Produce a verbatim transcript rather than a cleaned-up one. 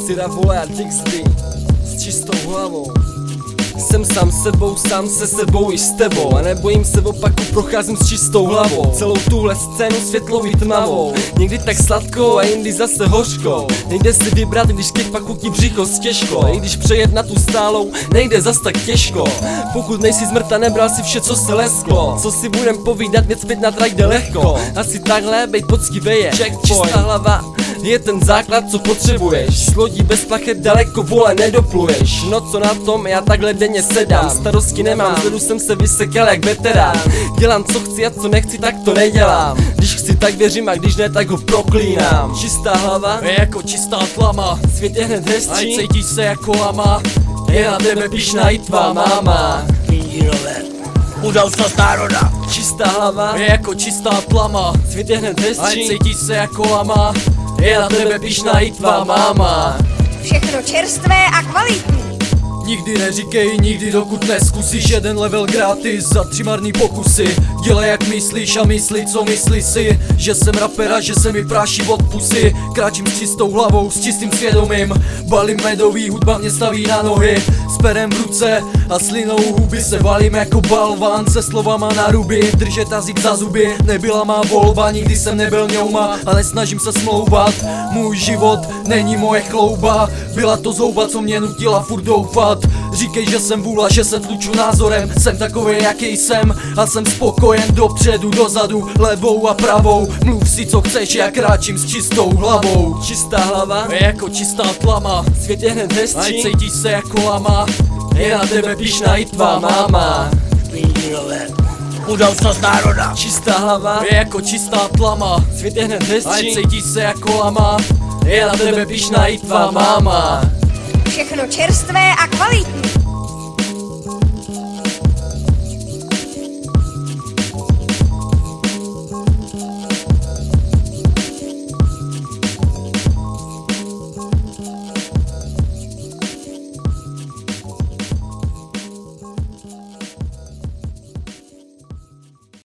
Syra vole a Dixby s čistou hlavou. Jsem sám sebou, sám se sebou i s tebou. A nebojím se opaku, procházím s čistou hlavou. Celou tuhle scénu světlou i tmavou. Někdy tak sladkou a jindy zase hořkou. Nejde si vybrat, když keď pak chutí břicho s těžko. I když přejet na tu stálou, nejde zas tak těžko. Pokud nejsi zmrt a nebral si vše, co se lesklo. Co si budem povídat, věc zpět na trať jde lehko. Asi takhle, bejt poctivý je čistá hlava je ten základ, co potřebuješ. S lodí bez plachet daleko, vole, nedopluješ. No co na tom, já takhle denně sedám. Starosti nemám, zvedu jsem se vysekal jak veterán. Dělám co chci a co nechci, tak to nedělám. Když chci, tak věřím a když ne, tak ho proklínám. Čistá hlava je jako čistá tlama. Svět je hned hezčí, ať cítíš se jako lama. je na tebe pyšná i tvá máma. Budoucnost národa. Čistá hlava je jako čistá tlama. Svět je hned ať hezčí, cítíš se jako lama. je na tebe pyšná i tvá máma. Všechno čerstvé a kvalitní. Nikdy neříkej nikdy, dokud neskusíš. Jeden level gratis za tři marný pokusy. Dělej jak myslíš a myslí co myslíš si. Že jsem rapera, že se mi práší od pusy. Kráčím s čistou hlavou, s čistým svědomím. Balím medový, hudba mě staví na nohy. S perem v ruce a slinou huby se valím jako balván se slovama na ruby. Držet jazyk za zuby, nebyla má volba. Nikdy jsem nebyl ňouma a nesnažím se smlouvat. Můj život není moje chlouba. Byla to zouba, co mě nutila furt doufat. Říkej, že jsem vůla, že se tluču názorem. Jsem takový, jaký jsem a jsem spokojen dopředu, dozadu, levou a pravou. Mluv si co chceš, já kráčím s čistou hlavou. Čistá hlava je jako čistá tlama. Svět je hned ať hezčí, cítíš se jako lama. je na tebe pyšná i tvá máma. Budoucnost národa. Čistá hlava je jako čistá tlama. svět je hned ať hezčí, cítíš se jako lama. je na tebe pyšná i tvá máma. Všechno čerstvé a kvalitní.